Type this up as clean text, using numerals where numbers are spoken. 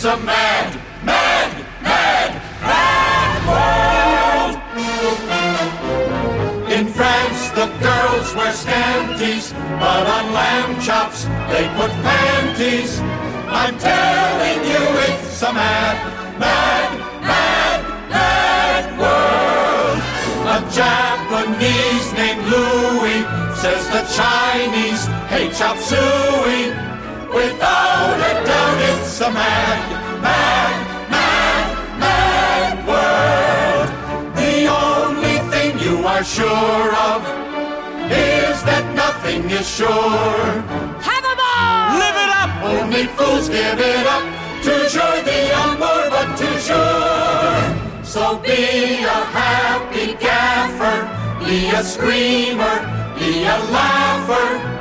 a mad, mad, mad, mad world. In France, the girls wear scanties, but on lamb chops they put panties. I'm telling you, it's a mad, mad, mad, mad world. A Japanese named Louis says the Chinese hate chop suey. Without a doubt, it's a mad, mad, mad, mad world. The only thing you are sure of is that nothing is sure. Have a ball! Live it up! Only fools give it up. Toujours the amour, but toujours. So be a happy gaffer, be a screamer, be a laugher.